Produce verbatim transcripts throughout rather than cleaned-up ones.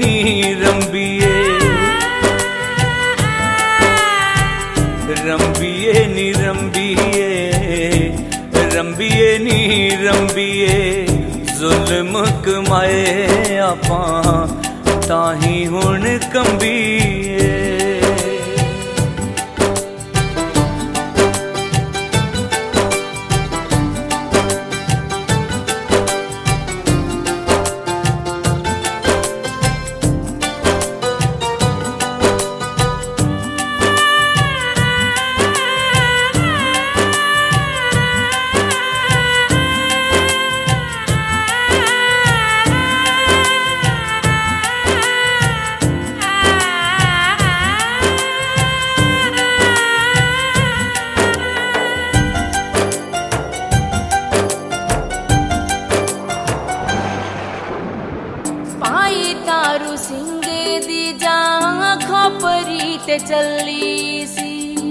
नी रंबीए रंबीए नी रंबीए रंबीए नी रंबीए जुल्म कमाए आपां ताही हुण कंबीए। तारू सिंगे दी जां खोपरी ते चली सी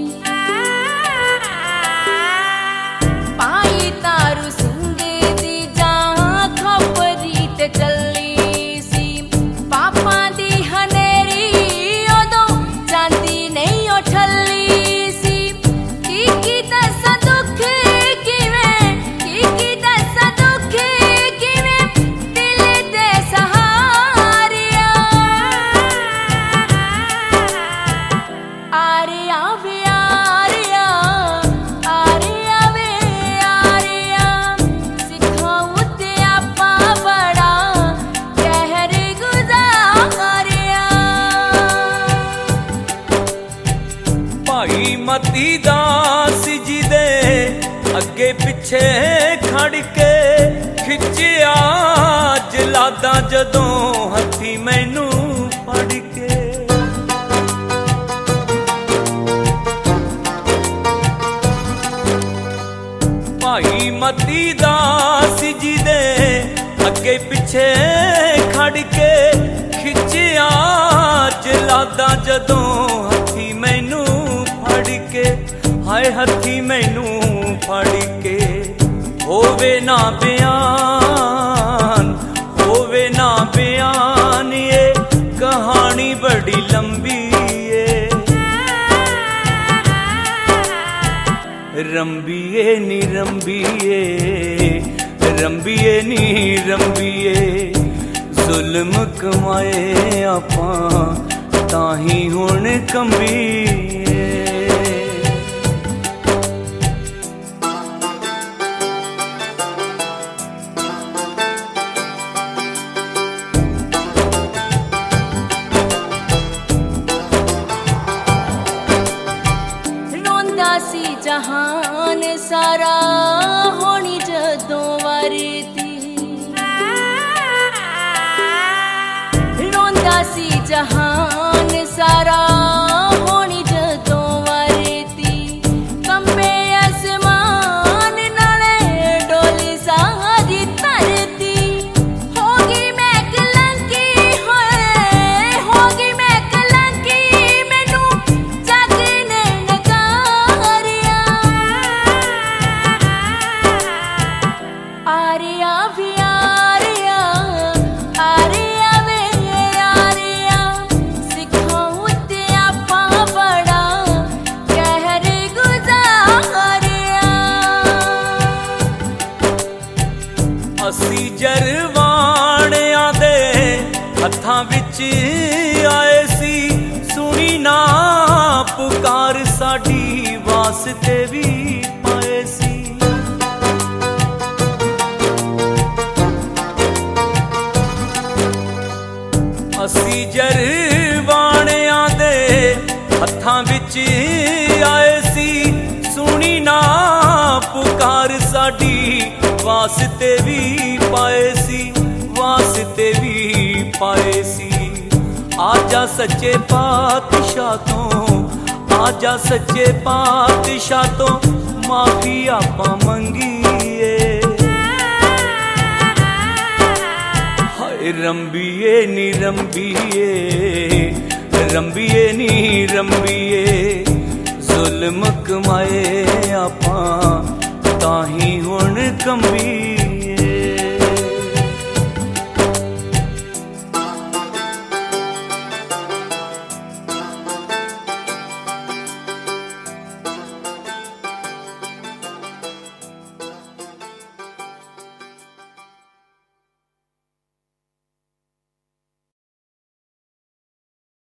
पाई तारू सिंगे दी जां खोपरी ते चली सी पापा दी हनेरी ओदों चांदी नहीं उठली सी की की दस दुख किवें की की दस दुख किवें दिल दे सहा मती दास जी दे अगे पिछे खड़ के खिंचिया जलादा जदों हथी मैनू फड़ के भाई मती दास जी दे अगे पिछे खड़ के खिंचिया जलादा जदों हथी मैनू के हाय हथी मैनू फड़ के होवे ना बयान होवे ना बयान ये कहानी बड़ी लंबी है। रंबीए नी रंबीए रंबीए नी रंबीए जुल्म कमाए आपां ताही हुण कंबीए। सी जहान सारा होनी जदों वरती रोंदा सी जहान सारा होनी जदों वरती कंबे आसमान नाले डोली सारी धरती होगी मैं कलंकी होए होगी मैं कलंकी मैनू जग ने आरिया भी आरिया आरिया वे आरिया सिखाऊं ते आपा बड़ा कहर गुजारिया। असी जरवाणियां दे हत्थां विच आए सी सुनी ना पुकार साडी वास्ते भी पाए सी असी जरवाणियां दे हत्थां विच आए सी सुनी ना पुकार साडी वास्ते भी पाए सी वास्ते भी पाए सी। आजा सच्चे पातशाह तो आजा सच्चे पातशाह तो माफी आपां मंगीए। रंबीए नी रंबीए रंबीए नी रंबीए जुल्म कमाए आपां ताही हुण कंबी।